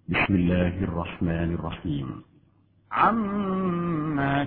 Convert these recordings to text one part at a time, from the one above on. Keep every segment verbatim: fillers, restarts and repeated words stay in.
بسم الله الرحمن الرحيم. عما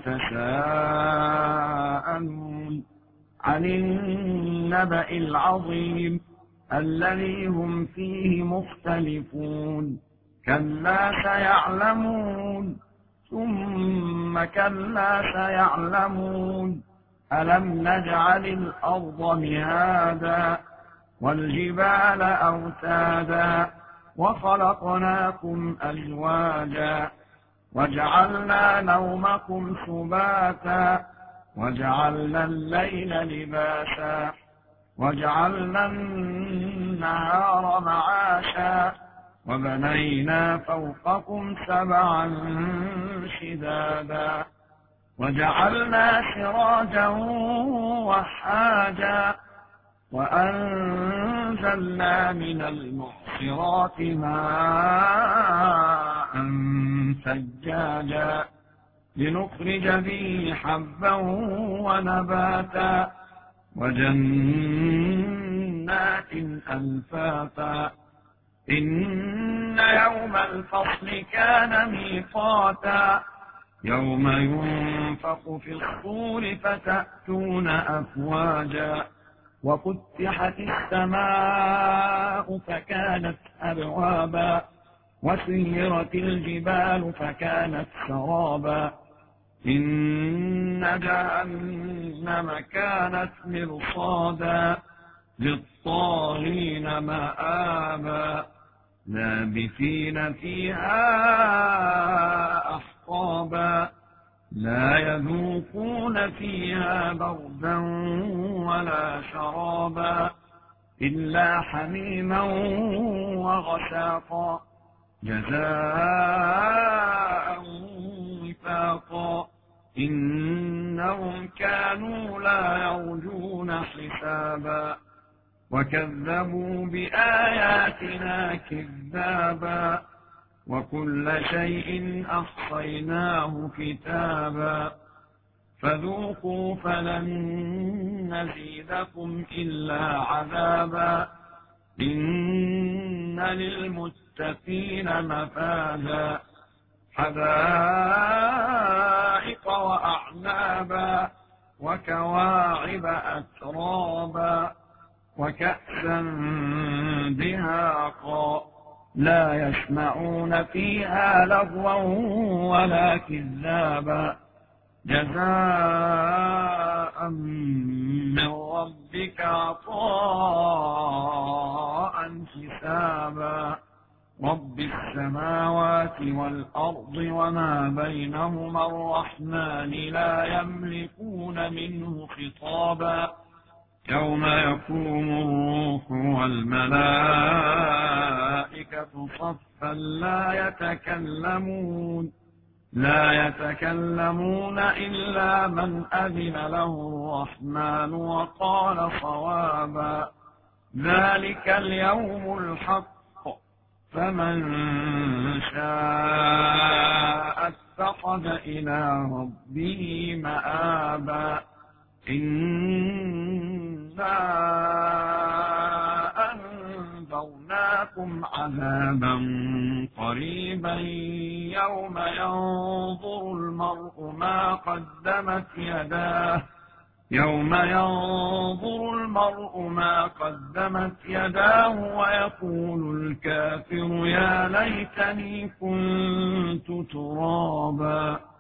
تساءلون عن النبأ العظيم الذي هم فيه مختلفون كلا سيعلمون ثم كلا سيعلمون ألم نجعل الأرض مهادا والجبال أوتادا وخلقناكم أزواجا وجعلنا نومكم سباتا وجعلنا الليل لباسا وجعلنا النهار معاشا وبنينا فوقكم سبعا شدادا وجعلنا سراجا وحاجا وأنزلنا من المعصرات ماء ثجاجا لنخرج به حبا ونباتا وجنات ألفافا إن يوم الفصل كان ميقاتا يوم ينفخ في الصور فتأتون أفواجا وفتحت السماء فكانت أبوابا وسيرت الجبال فكانت سرابا إن جهنم كانت مرصادا للطاغين مآبا لابثين فيها أحقابا لا يذوقون فيها بردا ولا شرابا إلا حميما وغساقا جزاء وفاقا إنهم كانوا لا يرجون حسابا وكذبوا بآياتنا كذابا وكل شيء أحصيناه كتابا فذوقوا فلن نزيدكم إلا عذابا إن للمتقين مفازا حدائق وأعنابا وكواعب أترابا وكأسا دهاقا لا يسمعون فيها لغوا ولا كذابا جزاء من ربك عطاء حسابا رب السماوات والأرض وما بينهما الرحمن لا يملكون منه خطابا يوم يقوم الروح والملائكة صفا لا يتكلمون لا يتكلمون إلا من أذن له الرحمن وقال صوابا ذلك اليوم الحق فمن شاء اتخذ إلى ربه مآبا إنا أنذرناكم عذابا قريبا يوم ينظر المرء ما قدمت يداه يوم ينظر المرء ما قدمت يداه ويقول الكافر يا ليتني كنت ترابا